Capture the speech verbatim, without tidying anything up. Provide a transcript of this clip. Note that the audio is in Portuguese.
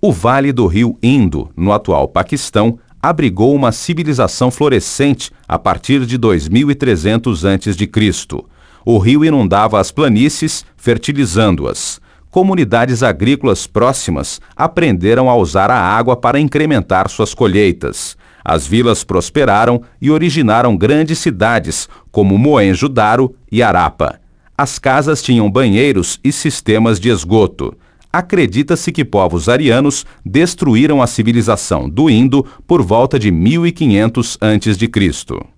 O vale do rio Indo, no atual Paquistão, abrigou uma civilização florescente a partir de dois mil e trezentos antes de Cristo. O rio inundava as planícies, fertilizando-as. Comunidades agrícolas próximas aprenderam a usar a água para incrementar suas colheitas. As vilas prosperaram e originaram grandes cidades, como Mohenjo-Daro e Harappa. As casas tinham banheiros e sistemas de esgoto. Acredita-se que povos arianos destruíram a civilização do Indo por volta de mil e quinhentos antes de Cristo.